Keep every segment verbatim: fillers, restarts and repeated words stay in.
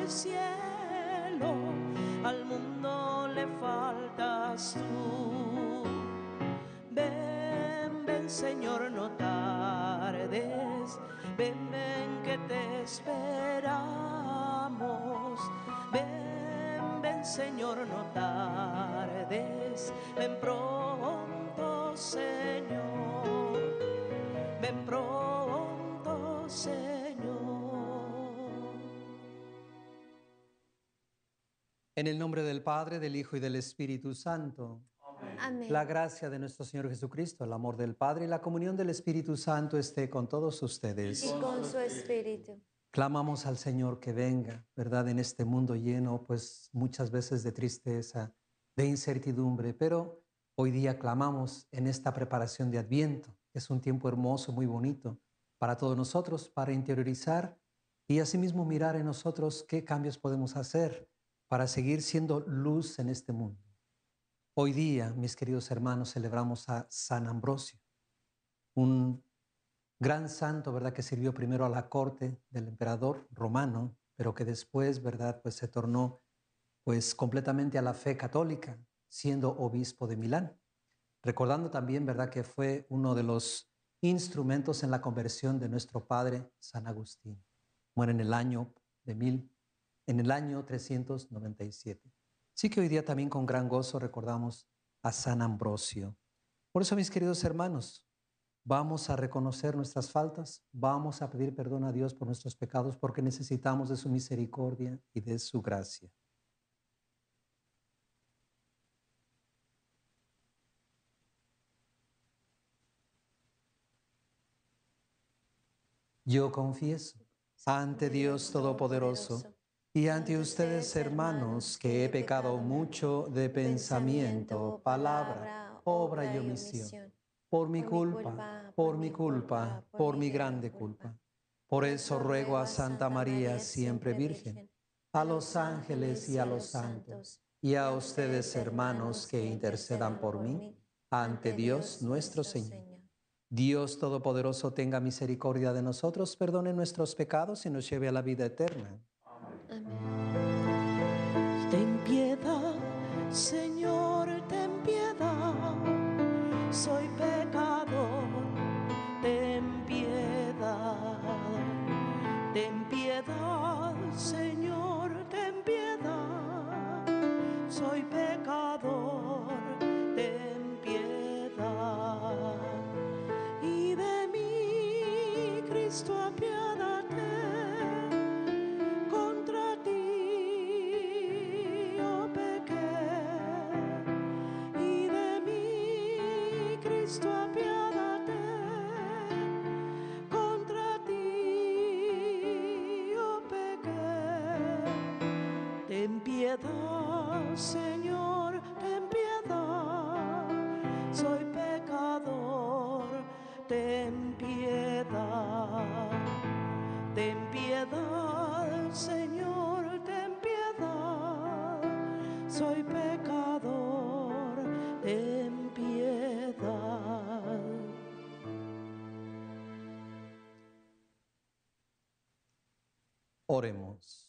del cielo, al mundo le faltas tú. Ven, ven Señor, no tardes, ven, ven que te esperamos. Ven, ven Señor, no tardes, ven pronto Señor, ven pronto Señor. En el nombre del Padre, del Hijo y del Espíritu Santo. Amén. La gracia de nuestro Señor Jesucristo, el amor del Padre y la comunión del Espíritu Santo esté con todos ustedes. Y con su espíritu. Clamamos al Señor que venga, ¿verdad? En este mundo lleno, pues muchas veces de tristeza, de incertidumbre, pero hoy día clamamos en esta preparación de Adviento. Es un tiempo hermoso, muy bonito para todos nosotros, para interiorizar y asimismo mirar en nosotros qué cambios podemos hacer para seguir siendo luz en este mundo. Hoy día, mis queridos hermanos, celebramos a San Ambrosio, un gran santo, ¿verdad?, que sirvió primero a la corte del emperador romano, pero que después, ¿verdad?, pues se tornó pues completamente a la fe católica, siendo obispo de Milán. Recordando también, ¿verdad?, que fue uno de los instrumentos en la conversión de nuestro padre San Agustín. Muere en el año de mil, en el año trescientos noventa y siete. Así que hoy día también con gran gozo recordamos a San Ambrosio. Por eso, mis queridos hermanos, vamos a reconocer nuestras faltas, vamos a pedir perdón a Dios por nuestros pecados porque necesitamos de su misericordia y de su gracia. Yo confieso ante Dios Todopoderoso y ante ustedes, hermanos, que he pecado mucho de pensamiento, palabra, obra y omisión. Por mi culpa, por mi culpa, por mi grande culpa. Por eso ruego a Santa María, siempre Virgen, a los ángeles y a los santos, y a ustedes, hermanos, que intercedan por mí ante Dios nuestro Señor. Dios Todopoderoso tenga misericordia de nosotros, perdone nuestros pecados y nos lleve a la vida eterna. Amén. Ten piedad, Señor, ten piedad, soy pecador, ten piedad, ten piedad, Señor, ten piedad, soy pecador, ten piedad, y de mí, Cristo, apiádate. Ten piedad, Señor, ten piedad, soy pecador, ten piedad, ten piedad, Señor, ten piedad, soy pecador, ten piedad. Oremos.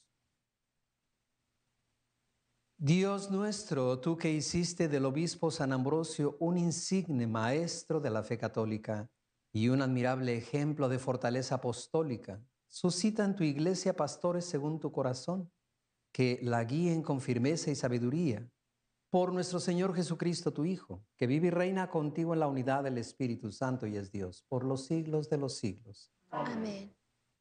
Dios nuestro, tú que hiciste del obispo San Ambrosio un insigne maestro de la fe católica y un admirable ejemplo de fortaleza apostólica, suscita en tu iglesia pastores según tu corazón, que la guíen con firmeza y sabiduría. Por nuestro Señor Jesucristo, tu Hijo, que vive y reina contigo en la unidad del Espíritu Santo y es Dios, por los siglos de los siglos. Amén.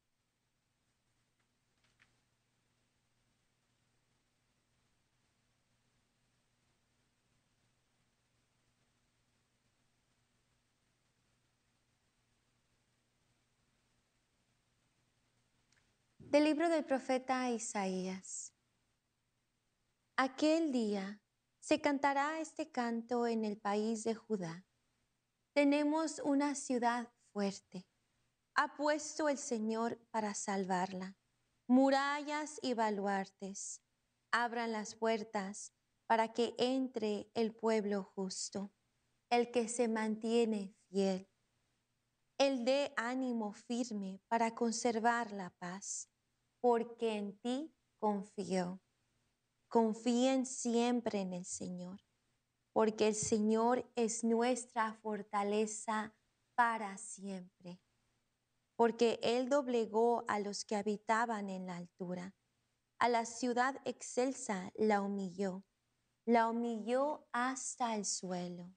Del libro del profeta Isaías. Aquel día se cantará este canto en el país de Judá. Tenemos una ciudad fuerte. Ha puesto el Señor para salvarla. Murallas y baluartes. Abran las puertas para que entre el pueblo justo, el que se mantiene fiel. El dé ánimo firme para conservar la paz, porque en ti confió. Confíen siempre en el Señor, porque el Señor es nuestra fortaleza para siempre. Porque Él doblegó a los que habitaban en la altura. A la ciudad excelsa la humilló, la humilló hasta el suelo.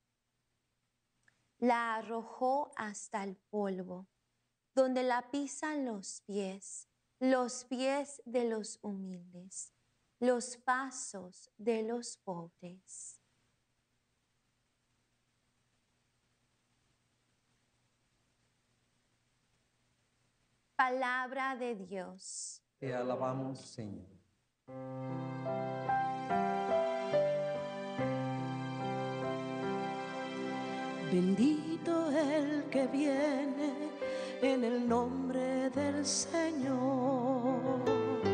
La arrojó hasta el polvo, donde la pisan los pies, los pies de los humildes, los pasos de los pobres. Palabra de Dios. Te alabamos, Señor. Bendito el que viene en el nombre del Señor.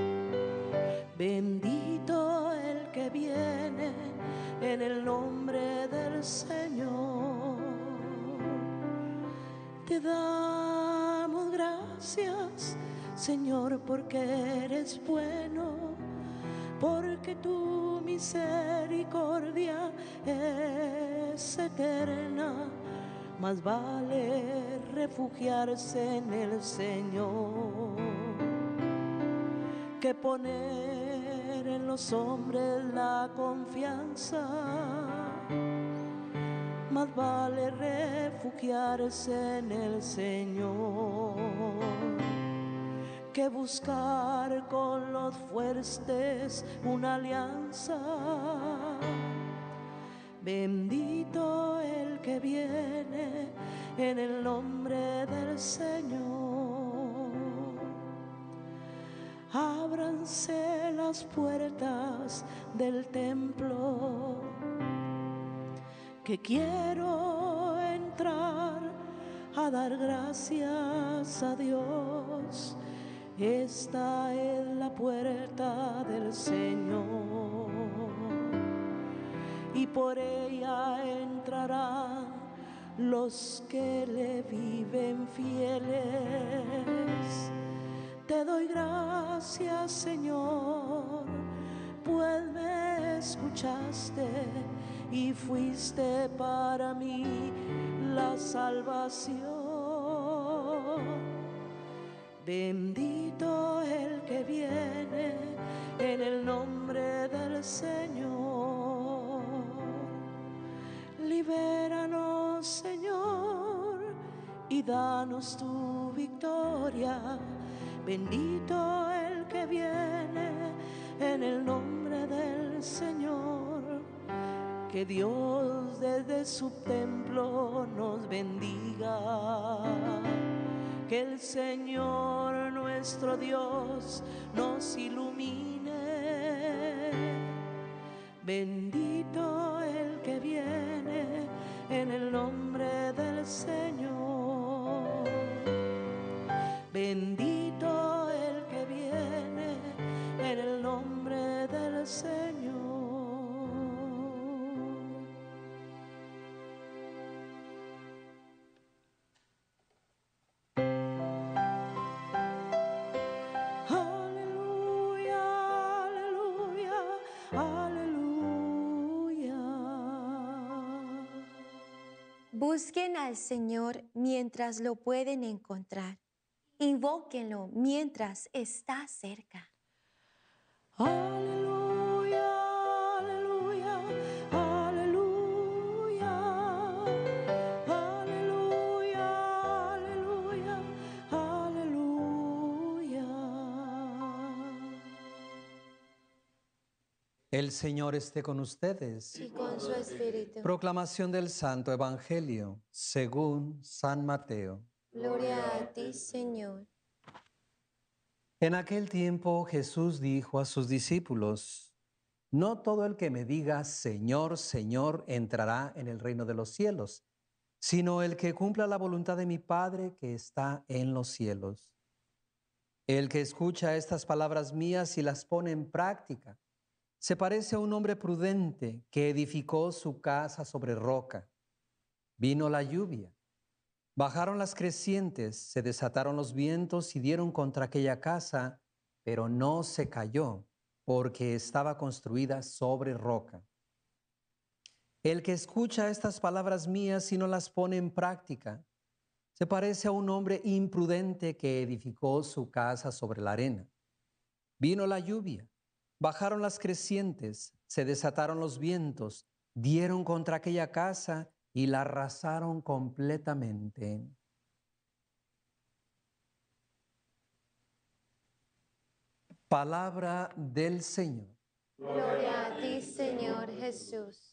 Bendito el que viene en el nombre del Señor. Te damos gracias, Señor, porque eres bueno, porque tu misericordia es eterna. Más vale refugiarse en el Señor que poner en los hombres la confianza. Más vale refugiarse en el Señor que buscar con los fuertes una alianza. Bendito el que viene en el nombre del Señor. Ábranse las puertas del templo, que quiero entrar a dar gracias a Dios. Esta es la puerta del Señor, y por ella entrarán los que le viven fieles. Te doy gracias, Señor, pues me escuchaste y fuiste para mí la salvación. Bendito el que viene en el nombre del Señor. Libéranos, Señor, y danos tu victoria. Bendito el que viene en el nombre del Señor. Que Dios desde su templo nos bendiga. Que el Señor nuestro Dios nos ilumine. Bendito el que viene en el nombre del Señor. Bendito el que viene en el nombre del Señor. Busquen al Señor mientras lo pueden encontrar. Invóquenlo mientras está cerca. Aleluya, aleluya, aleluya, aleluya, aleluya, aleluya. El Señor esté con ustedes. Y con su espíritu. Proclamación del Santo Evangelio según San Mateo. Gloria a ti, Señor. En aquel tiempo Jesús dijo a sus discípulos: no todo el que me diga Señor, Señor entrará en el reino de los cielos, sino el que cumpla la voluntad de mi Padre que está en los cielos. El que escucha estas palabras mías y las pone en práctica se parece a un hombre prudente que edificó su casa sobre roca. Vino la lluvia, bajaron las crecientes, se desataron los vientos y dieron contra aquella casa, pero no se cayó, porque estaba construida sobre roca. El que escucha estas palabras mías y no las pone en práctica, se parece a un hombre imprudente que edificó su casa sobre la arena. Vino la lluvia, bajaron las crecientes, se desataron los vientos, dieron contra aquella casa y la arrasaron completamente. Palabra del Señor. Gloria a ti, Señor Jesús.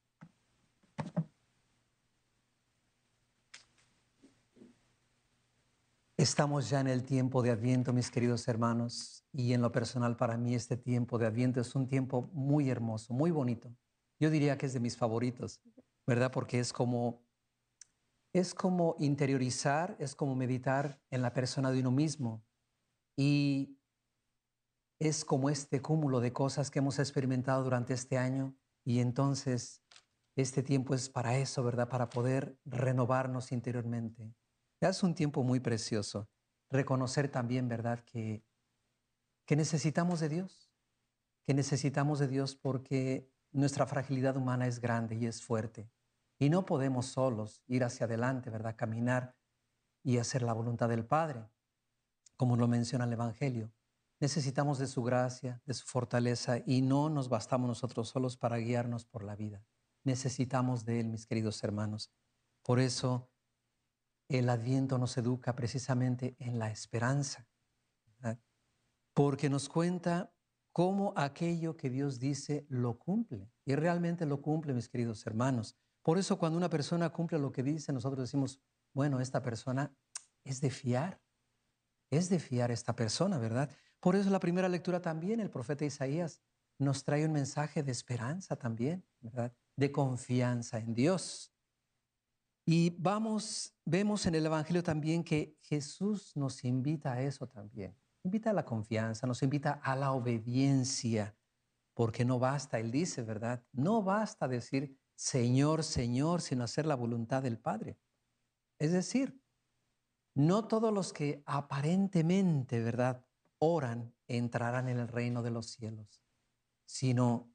Estamos ya en el tiempo de Adviento, mis queridos hermanos, y en lo personal para mí este tiempo de Adviento es un tiempo muy hermoso, muy bonito. Yo diría que es de mis favoritos, ¿verdad? Porque es como, es como interiorizar, es como meditar en la persona de uno mismo y es como este cúmulo de cosas que hemos experimentado durante este año y entonces este tiempo es para eso, ¿verdad? Para poder renovarnos interiormente. Es un tiempo muy precioso. Reconocer también, ¿verdad? Que, que necesitamos de Dios, que necesitamos de Dios porque nuestra fragilidad humana es grande y es fuerte. Y no podemos solos ir hacia adelante, ¿verdad? Caminar y hacer la voluntad del Padre, como lo menciona el Evangelio. Necesitamos de su gracia, de su fortaleza y no nos bastamos nosotros solos para guiarnos por la vida. Necesitamos de Él, mis queridos hermanos. Por eso el Adviento nos educa precisamente en la esperanza, ¿verdad? Porque nos cuenta cómo aquello que Dios dice lo cumple. Y realmente lo cumple, mis queridos hermanos. Por eso cuando una persona cumple lo que dice, nosotros decimos, bueno, esta persona es de fiar. Es de fiar esta persona, ¿verdad? Por eso la primera lectura también, el profeta Isaías nos trae un mensaje de esperanza también, ¿verdad? De confianza en Dios. Y vamos, vemos en el Evangelio también que Jesús nos invita a eso también. Invita a la confianza, nos invita a la obediencia, porque no basta, Él dice, ¿verdad? No basta decir Señor, Señor, sino hacer la voluntad del Padre. Es decir, no todos los que aparentemente, ¿verdad?, oran entrarán en el reino de los cielos, sino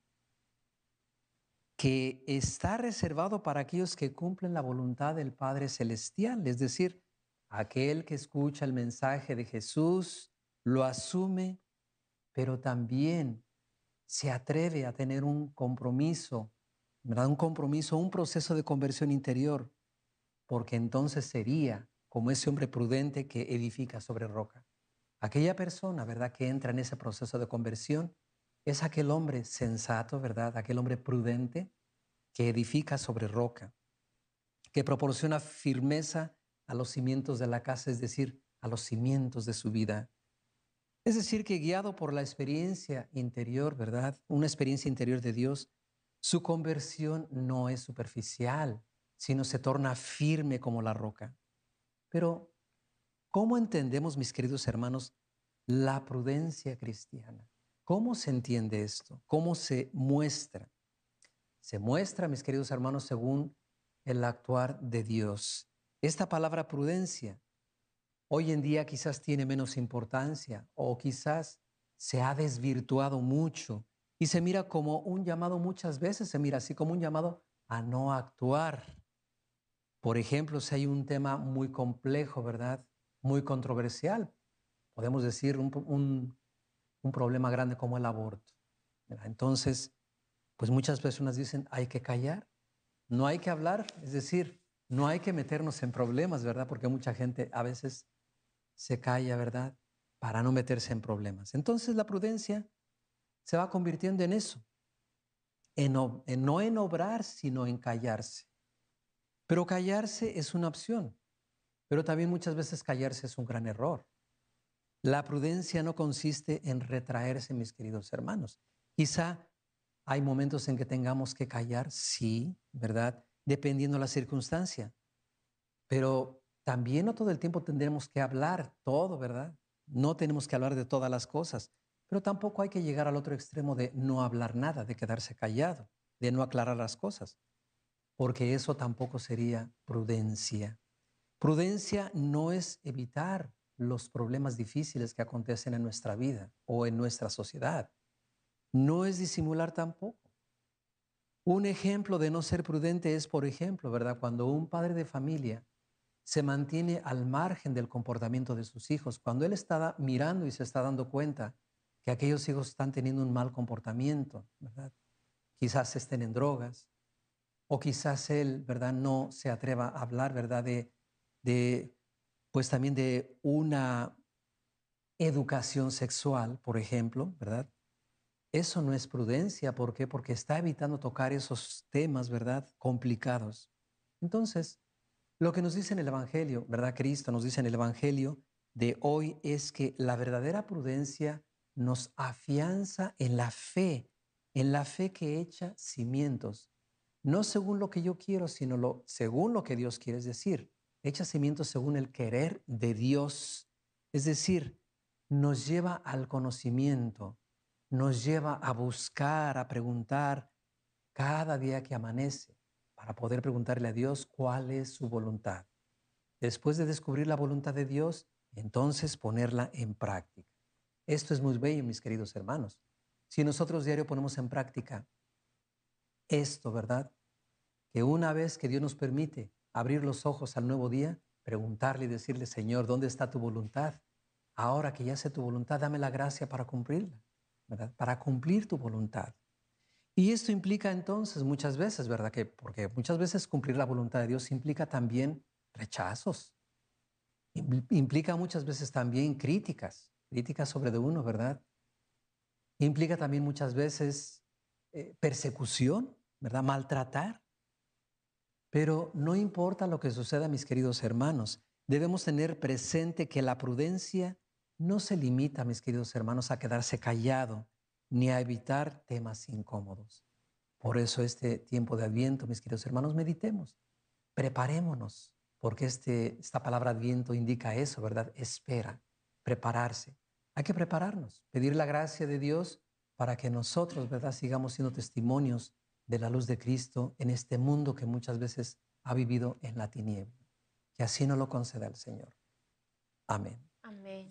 que está reservado para aquellos que cumplen la voluntad del Padre Celestial, es decir, aquel que escucha el mensaje de Jesús, lo asume, pero también se atreve a tener un compromiso, ¿verdad? Un compromiso, un proceso de conversión interior, porque entonces sería como ese hombre prudente que edifica sobre roca. Aquella persona, ¿verdad?, que entra en ese proceso de conversión, es aquel hombre sensato, ¿verdad?, aquel hombre prudente que edifica sobre roca, que proporciona firmeza a los cimientos de la casa, es decir, a los cimientos de su vida. Es decir, que guiado por la experiencia interior, ¿verdad?, una experiencia interior de Dios, su conversión no es superficial, sino se torna firme como la roca. Pero, ¿cómo entendemos, mis queridos hermanos, la prudencia cristiana? ¿Cómo se entiende esto? ¿Cómo se muestra? Se muestra, mis queridos hermanos, según el actuar de Dios. Esta palabra prudencia hoy en día quizás tiene menos importancia o quizás se ha desvirtuado mucho y se mira como un llamado, muchas veces se mira así como un llamado a no actuar. Por ejemplo, si hay un tema muy complejo, ¿verdad?, muy controversial, podemos decir un, un, un problema grande como el aborto, ¿verdad? Entonces, pues muchas personas dicen, hay que callar, no hay que hablar, es decir, no hay que meternos en problemas, ¿verdad? Porque mucha gente a veces se calla, ¿verdad?, para no meterse en problemas. Entonces la prudencia se va convirtiendo en eso, en, en, no en obrar, sino en callarse. Pero callarse es una opción, pero también muchas veces callarse es un gran error. La prudencia no consiste en retraerse, mis queridos hermanos. Quizá hay momentos en que tengamos que callar, sí, ¿verdad?, dependiendo de la circunstancia. Pero también no todo el tiempo tendremos que hablar todo, ¿verdad? No tenemos que hablar de todas las cosas, pero tampoco hay que llegar al otro extremo de no hablar nada, de quedarse callado, de no aclarar las cosas, porque eso tampoco sería prudencia. Prudencia no es evitar los problemas difíciles que acontecen en nuestra vida o en nuestra sociedad. No es disimular tampoco. Un ejemplo de no ser prudente es, por ejemplo, ¿verdad? Cuando un padre de familia se mantiene al margen del comportamiento de sus hijos, cuando él está mirando y se está dando cuenta que aquellos hijos están teniendo un mal comportamiento, ¿verdad? Quizás estén en drogas, o quizás él, ¿verdad?, no se atreva a hablar, ¿verdad?, de, de pues también de una educación sexual, por ejemplo, ¿verdad? Eso no es prudencia. ¿Por qué? Porque está evitando tocar esos temas, ¿verdad?, complicados. Entonces, lo que nos dice en el Evangelio, ¿verdad? Cristo nos dice en el Evangelio de hoy es que la verdadera prudencia nos afianza en la fe, en la fe que echa cimientos, no según lo que yo quiero, sino lo, según lo que Dios quiere, es decir, echa cimientos según el querer de Dios. Es decir, nos lleva al conocimiento, nos lleva a buscar, a preguntar cada día que amanece, para poder preguntarle a Dios cuál es su voluntad. Después de descubrir la voluntad de Dios, entonces ponerla en práctica. Esto es muy bello, mis queridos hermanos. Si nosotros diario ponemos en práctica esto, ¿verdad? Que una vez que Dios nos permite abrir los ojos al nuevo día, preguntarle y decirle, Señor, ¿dónde está tu voluntad? Ahora que ya sé tu voluntad, dame la gracia para cumplirla, ¿verdad? Para cumplir tu voluntad. Y esto implica entonces muchas veces, ¿verdad? Que porque muchas veces cumplir la voluntad de Dios implica también rechazos, implica muchas veces también críticas, críticas sobre de uno, ¿verdad? Implica también muchas veces eh, persecución, ¿verdad? Maltratar. Pero no importa lo que suceda, mis queridos hermanos, debemos tener presente que la prudencia no se limita, mis queridos hermanos, a quedarse callado ni a evitar temas incómodos. Por eso este tiempo de Adviento, mis queridos hermanos, meditemos, preparémonos, porque este, esta palabra Adviento indica eso, ¿verdad? Espera, prepararse. Hay que prepararnos, pedir la gracia de Dios para que nosotros, ¿verdad?, sigamos siendo testimonios de la luz de Cristo en este mundo que muchas veces ha vivido en la tiniebla. Que así nos lo conceda el Señor. Amén. Amén.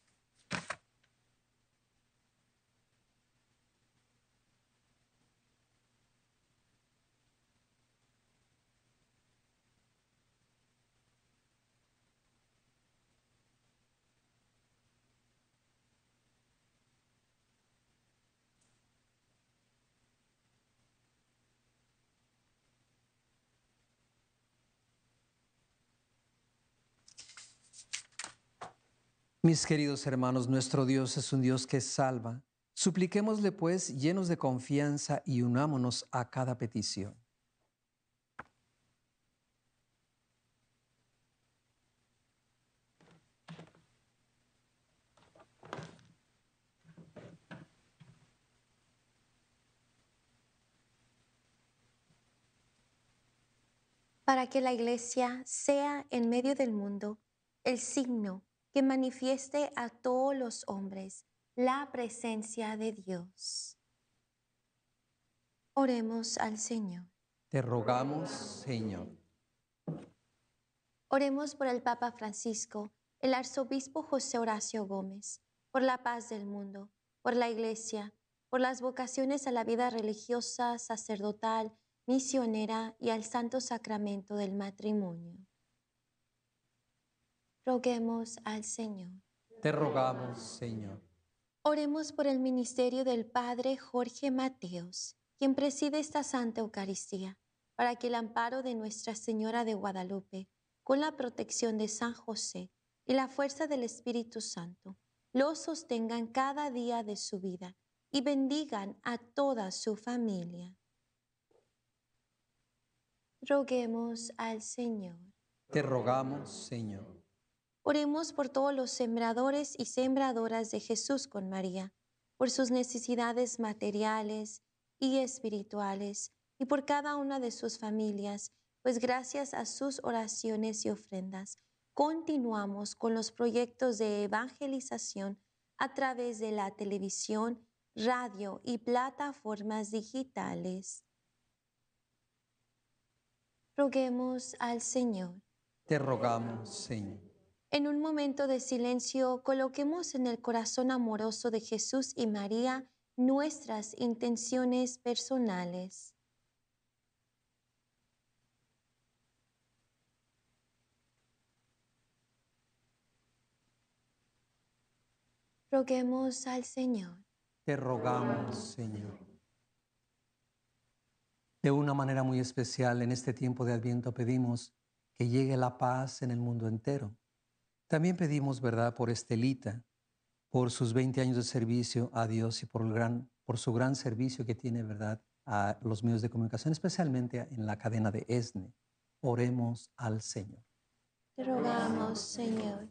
Mis queridos hermanos, nuestro Dios es un Dios que salva. Supliquémosle pues llenos de confianza y unámonos a cada petición. Para que la Iglesia sea en medio del mundo el signo que manifieste a todos los hombres la presencia de Dios. Oremos al Señor. Te rogamos, Señor. Oremos por el Papa Francisco, el Arzobispo José Horacio Gómez, por la paz del mundo, por la Iglesia, por las vocaciones a la vida religiosa, sacerdotal, misionera y al santo sacramento del matrimonio. Roguemos al Señor. Te rogamos, Señor. Oremos por el ministerio del Padre Jorge Mateos, quien preside esta Santa Eucaristía, para que el amparo de Nuestra Señora de Guadalupe, con la protección de San José y la fuerza del Espíritu Santo, los sostengan cada día de su vida y bendigan a toda su familia. Roguemos al Señor. Te rogamos, Señor. Oremos por todos los sembradores y sembradoras de Jesús con María, por sus necesidades materiales y espirituales, y por cada una de sus familias, pues gracias a sus oraciones y ofrendas, continuamos con los proyectos de evangelización a través de la televisión, radio y plataformas digitales. Roguemos al Señor. Te rogamos, Señor. En un momento de silencio, coloquemos en el corazón amoroso de Jesús y María nuestras intenciones personales. Roguemos al Señor. Te rogamos, Señor. De una manera muy especial, en este tiempo de Adviento pedimos que llegue la paz en el mundo entero. También pedimos, ¿verdad?, por Estelita, por sus veinte años de servicio a Dios y por, el gran, por su gran servicio que tiene, ¿verdad?, a los medios de comunicación, especialmente en la cadena de ESNE. Oremos al Señor. Te rogamos, Señor.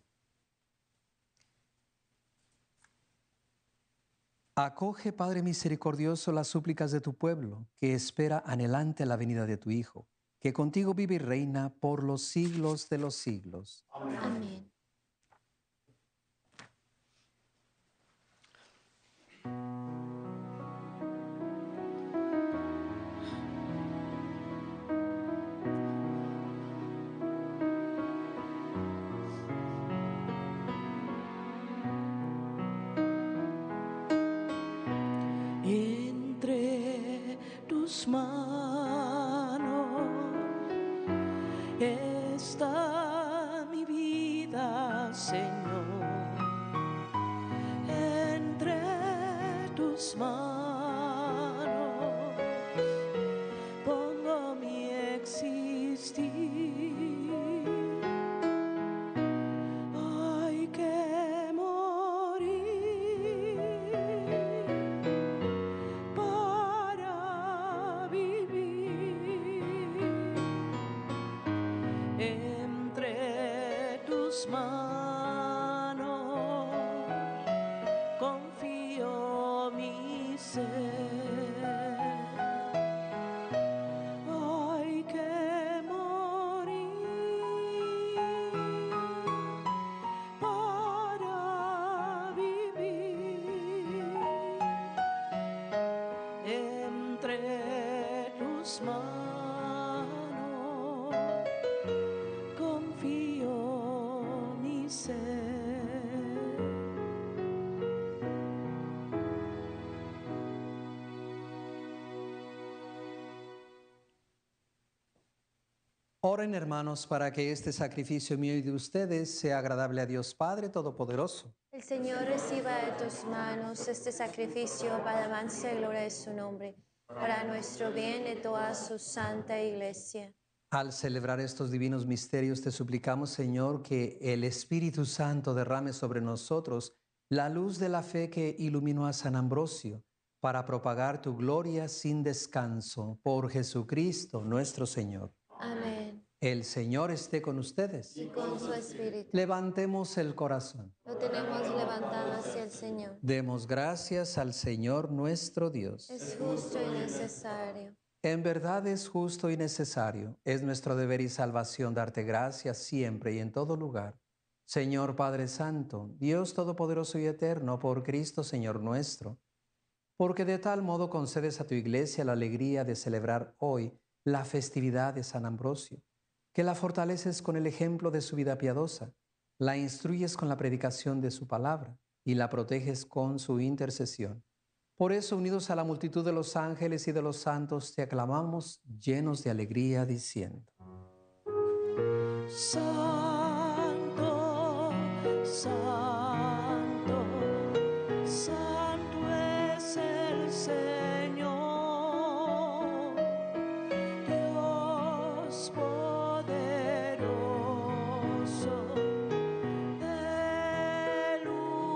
Acoge, Padre misericordioso, las súplicas de tu pueblo, que espera anhelante la venida de tu Hijo, que contigo vive y reina por los siglos de los siglos. Amén. Entre tus manos está mi vida, Señor. Entre tus manos pongo mi existir. Hay que morir para vivir. Entre tus manos confío mi ser. Hay que morir para vivir. Entre tus manos confío mi ser. Oren, hermanos, para que este sacrificio mío y de ustedes sea agradable a Dios Padre Todopoderoso. El Señor reciba de tus manos este sacrificio para alabanza y gloria de su nombre, para nuestro bien de toda su santa iglesia. Al celebrar estos divinos misterios, te suplicamos, Señor, que el Espíritu Santo derrame sobre nosotros la luz de la fe que iluminó a San Ambrosio, para propagar tu gloria sin descanso. Por Jesucristo nuestro Señor. Amén. El Señor esté con ustedes. Y con su espíritu. Levantemos el corazón. Lo tenemos levantado hacia el Señor. Demos gracias al Señor nuestro Dios. Es justo y necesario. En verdad es justo y necesario. Es nuestro deber y salvación darte gracias siempre y en todo lugar. Señor Padre Santo, Dios Todopoderoso y Eterno, por Cristo Señor nuestro, porque de tal modo concedes a tu Iglesia la alegría de celebrar hoy la festividad de San Ambrosio, que la fortaleces con el ejemplo de su vida piadosa, la instruyes con la predicación de su palabra y la proteges con su intercesión. Por eso, unidos a la multitud de los ángeles y de los santos, te aclamamos llenos de alegría, diciendo: Santo, santo, santo es el Señor, Dios poderoso del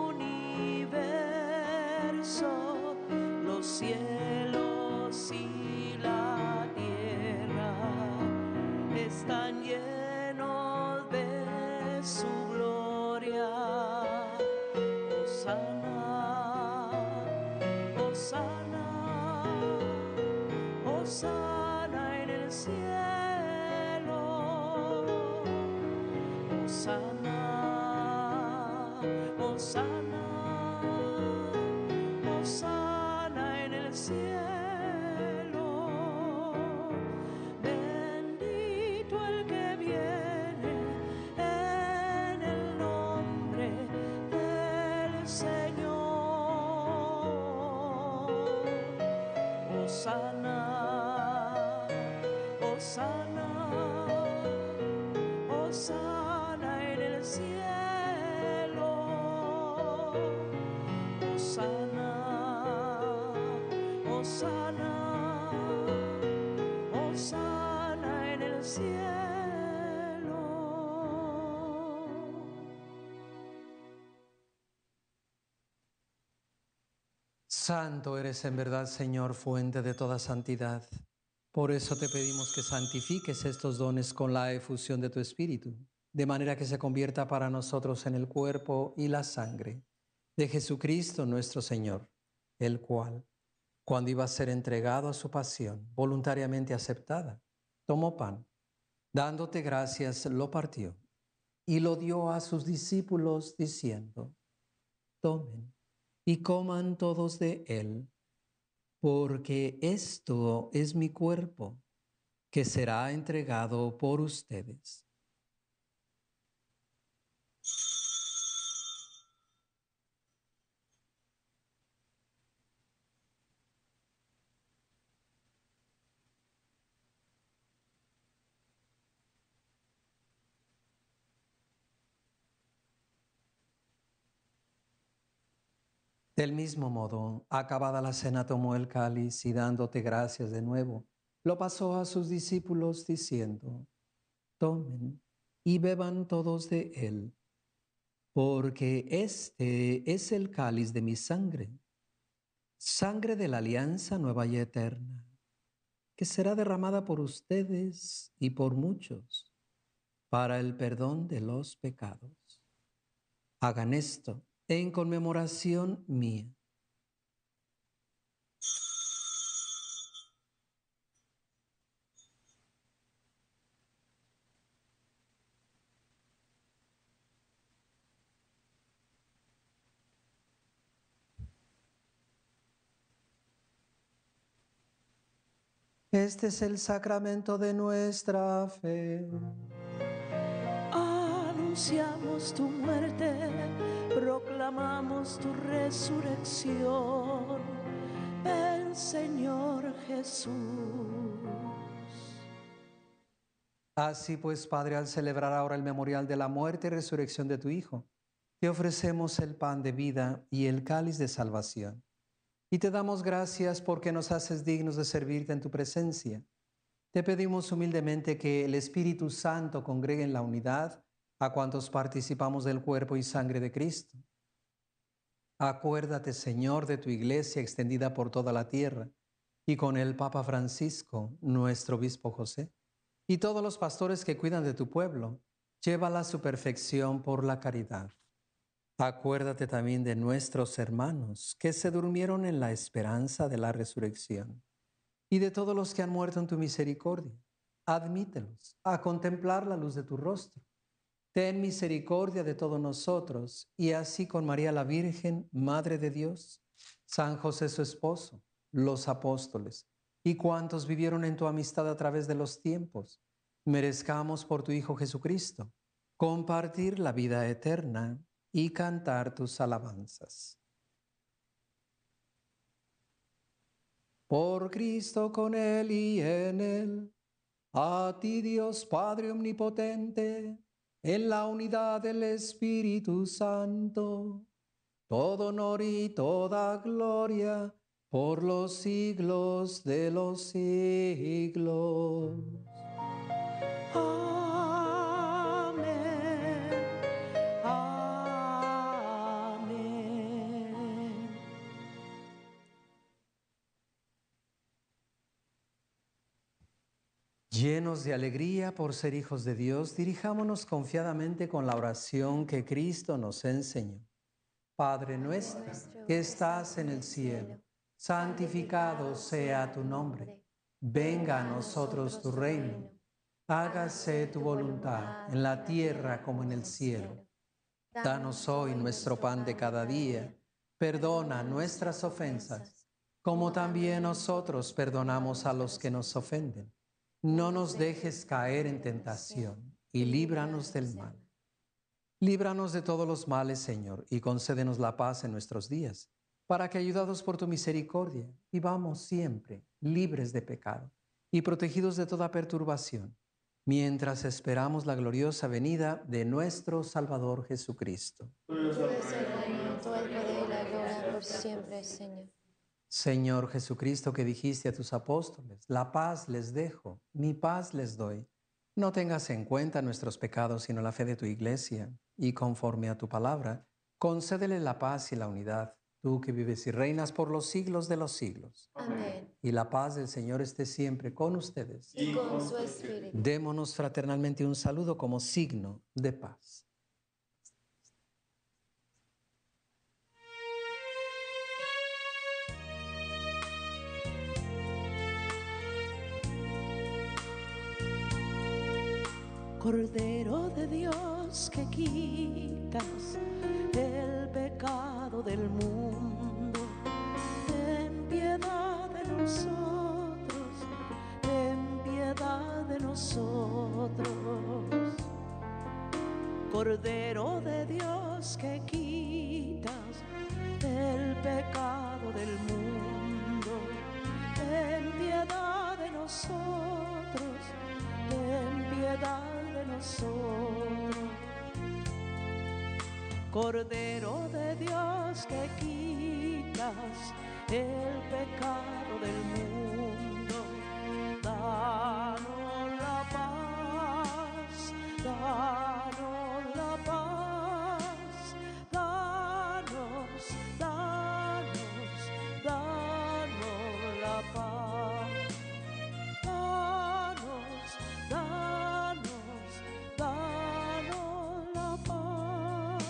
universo. Los cielos y la tierra están llenos de su gloria. Hosana, hosana, hosana en el cielo. Hosana, hosana, hosana en el cielo. Bendito el que viene en el Hosana, Hosana en el cielo, Hosana, Hosana, Hosana en el cielo. Santo eres en verdad, Señor, fuente de toda santidad. Por eso te pedimos que santifiques estos dones con la efusión de tu Espíritu, de manera que se convierta para nosotros en el cuerpo y la sangre de Jesucristo nuestro Señor, el cual, cuando iba a ser entregado a su pasión voluntariamente aceptada, tomó pan, dándote gracias, lo partió y lo dio a sus discípulos diciendo: tomen y coman todos de él, porque esto es mi cuerpo, que será entregado por ustedes. Del mismo modo, acabada la cena, tomó el cáliz y dándote gracias de nuevo, lo pasó a sus discípulos diciendo: tomen y beban todos de él, porque este es el cáliz de mi sangre, sangre de la alianza nueva y eterna, que será derramada por ustedes y por muchos para el perdón de los pecados. Hagan esto en conmemoración mía. Este es el sacramento de nuestra fe. Anunciamos tu muerte, proclamamos tu resurrección. Ven, Señor Jesús. Así pues, Padre, al celebrar ahora el memorial de la muerte y resurrección de tu Hijo, te ofrecemos el pan de vida y el cáliz de salvación. Y te damos gracias porque nos haces dignos de servirte en tu presencia. Te pedimos humildemente que el Espíritu Santo congregue en la unidad a cuantos participamos del cuerpo y sangre de Cristo. Acuérdate, Señor, de tu iglesia extendida por toda la tierra, y con el Papa Francisco, nuestro obispo José, y todos los pastores que cuidan de tu pueblo, llévala a su perfección por la caridad. Acuérdate también de nuestros hermanos que se durmieron en la esperanza de la resurrección, y de todos los que han muerto en tu misericordia. Admítelos a contemplar la luz de tu rostro. Ten misericordia de todos nosotros, y así con María la Virgen, Madre de Dios, San José su esposo, los apóstoles, y cuantos vivieron en tu amistad a través de los tiempos, merezcamos por tu Hijo Jesucristo compartir la vida eterna y cantar tus alabanzas. Por Cristo, con Él y en Él, a ti Dios Padre Omnipotente, en la unidad del Espíritu Santo, todo honor y toda gloria por los siglos de los siglos. Amén. Amén. Llenos de alegría por ser hijos de Dios, dirijámonos confiadamente con la oración que Cristo nos enseñó. Padre nuestro, que estás en el cielo, santificado sea tu nombre. Venga a nosotros tu reino. Hágase tu voluntad en la tierra como en el cielo. Danos hoy nuestro pan de cada día. Perdona nuestras ofensas, como también nosotros perdonamos a los que nos ofenden. No nos dejes caer en tentación y líbranos del mal. Líbranos de todos los males, Señor, y concédenos la paz en nuestros días, para que, ayudados por tu misericordia, vivamos siempre libres de pecado y protegidos de toda perturbación, mientras esperamos la gloriosa venida de nuestro Salvador Jesucristo. Tuyo es el reino, todo el poder y la gloria por siempre, Señor. Señor Jesucristo, que dijiste a tus apóstoles, la paz les dejo, mi paz les doy. No tengas en cuenta nuestros pecados, sino la fe de tu Iglesia, y conforme a tu palabra, concédele la paz y la unidad, tú que vives y reinas por los siglos de los siglos. Amén. Y la paz del Señor esté siempre con ustedes. Y con su espíritu. Démonos fraternalmente un saludo como signo de paz. Cordero de Dios que quitas el pecado del mundo, ten piedad de nosotros, ten piedad de nosotros. Cordero de Dios que quitas el pecado del mundo, ten piedad de nosotros, ten piedad de nosotros. Cordero de Dios que quitas el pecado del mundo, danos la paz, danos la paz, danos, danos, danos la paz, danos, danos, danos la paz.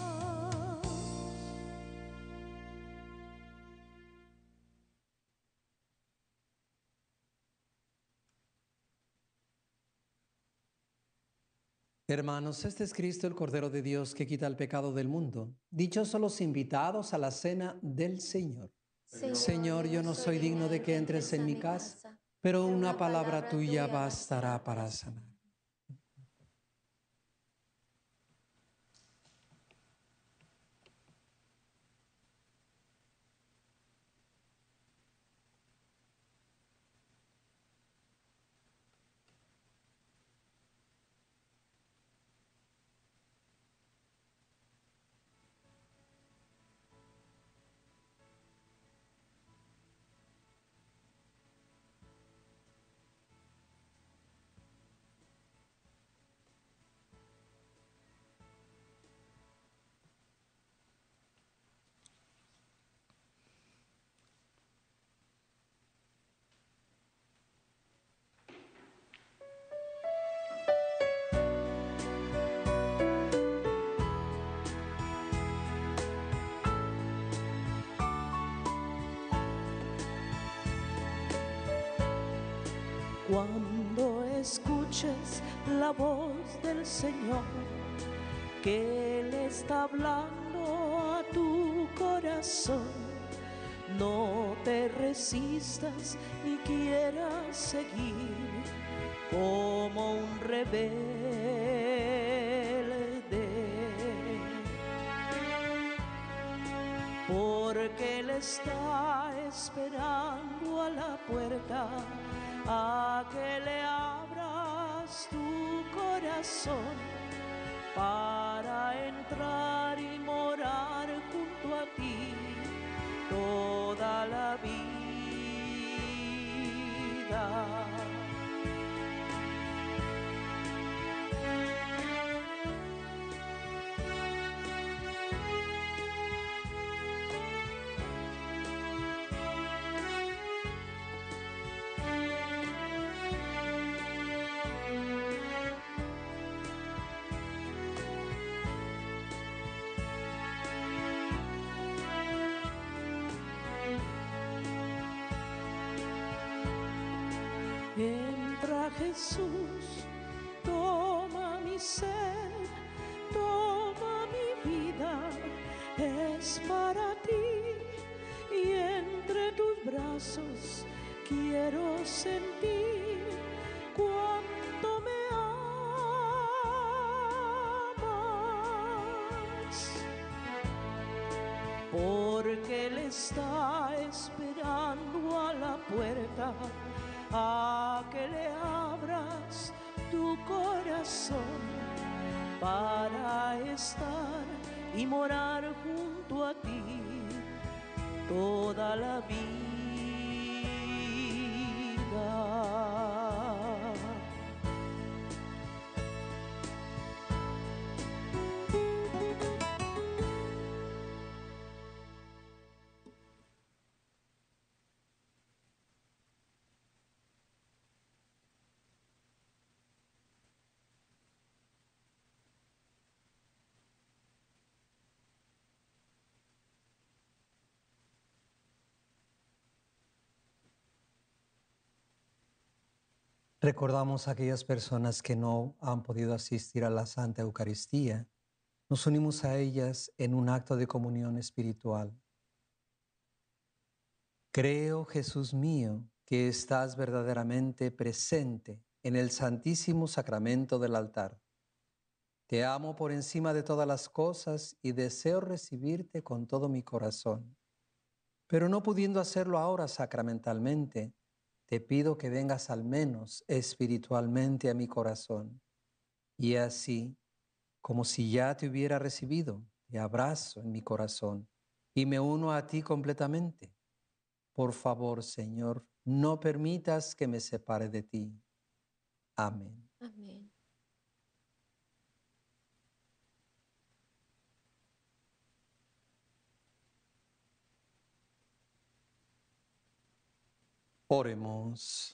Hermanos, este es Cristo, el Cordero de Dios, que quita el pecado del mundo. Dichosos los invitados a la cena del Señor. Señor, Señor, yo no soy digno de que entres en mi casa, pero una palabra tuya bastará para sanar. Cuando escuches la voz del Señor, que Él está hablando a tu corazón, no te resistas ni quieras seguir como un rebelde, porque Él está esperando a la puerta a que le abras tu corazón para entrar y morar junto a ti toda la vida. Entra Jesús, toma mi ser, toma mi vida, es para ti, y entre tus brazos quiero sentir cuánto me amas, porque Él está esperando a la puerta a que le abras tu corazón para estar y morar junto a ti toda la vida. Recordamos a aquellas personas que no han podido asistir a la Santa Eucaristía. Nos unimos a ellas en un acto de comunión espiritual. Creo, Jesús mío, que estás verdaderamente presente en el Santísimo Sacramento del altar. Te amo por encima de todas las cosas y deseo recibirte con todo mi corazón. Pero no pudiendo hacerlo ahora sacramentalmente, te pido que vengas al menos espiritualmente a mi corazón. Y así, como si ya te hubiera recibido, te abrazo en mi corazón y me uno a ti completamente. Por favor, Señor, no permitas que me separe de ti. Amén. Amén. Oremos.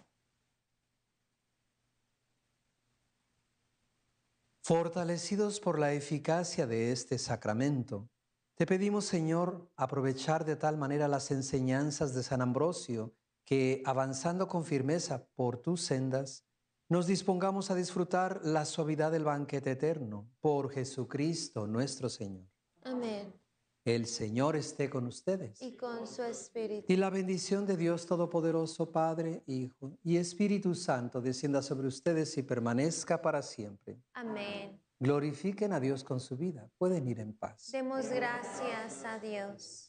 Fortalecidos por la eficacia de este sacramento, te pedimos, Señor, aprovechar de tal manera las enseñanzas de San Ambrosio, que, avanzando con firmeza por tus sendas, nos dispongamos a disfrutar la suavidad del banquete eterno, por Jesucristo nuestro Señor. Amén. El Señor esté con ustedes. Y con su espíritu. Y la bendición de Dios Todopoderoso, Padre, Hijo y Espíritu Santo, descienda sobre ustedes y permanezca para siempre. Amén. Glorifiquen a Dios con su vida. Pueden ir en paz. Demos gracias a Dios.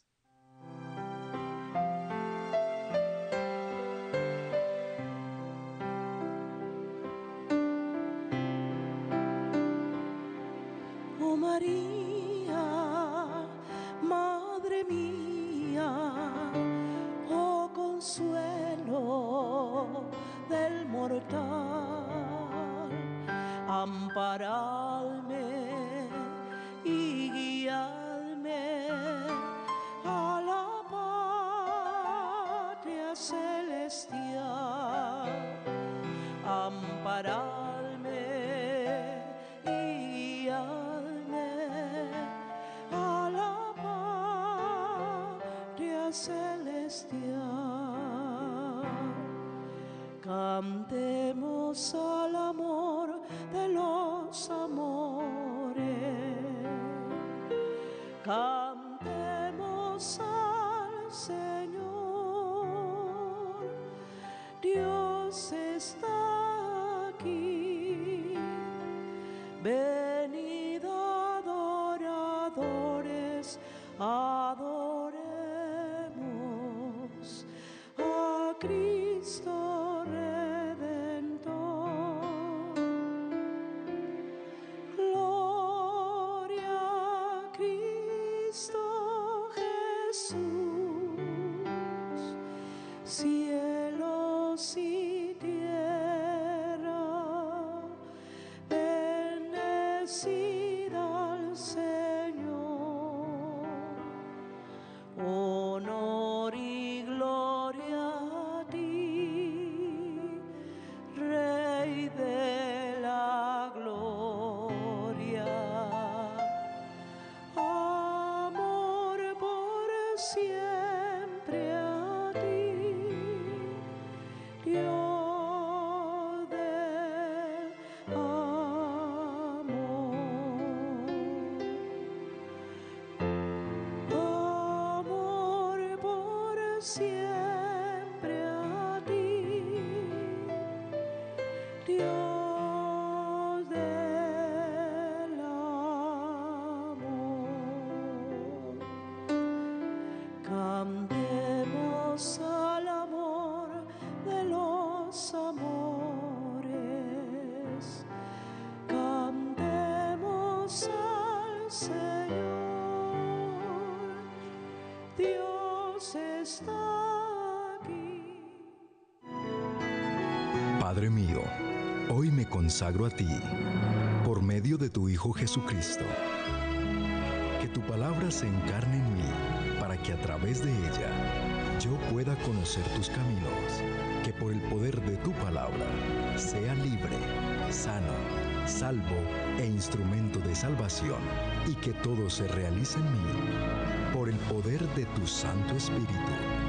Oh María, Madre mía, oh consuelo del mortal, amparadme y guiadme a la patria celestial, amparadme y guiadme a la patria celestial. Cantemos al amor de los amores, cantemos al Señor. Dios está aquí, venid adoradores, adoremos a Cristo Redentor. Gloria a Cristo Jesús, cielos y tierra, bendecida al Señor. Honor y gloria a ti, Rey de la gloria. Amor por siempre a ti, Dios del amor. Amor por siempre a ti, Dios del amor. Cantemos al amor está aquí. Padre mío, hoy me consagro a ti, por medio de tu Hijo Jesucristo. Que tu palabra se encarne en mí, para que a través de ella yo pueda conocer tus caminos. Que por el poder de tu palabra sea libre, sano, salvo e instrumento de salvación, y que todo se realice en mí por el poder de tu Santo Espíritu.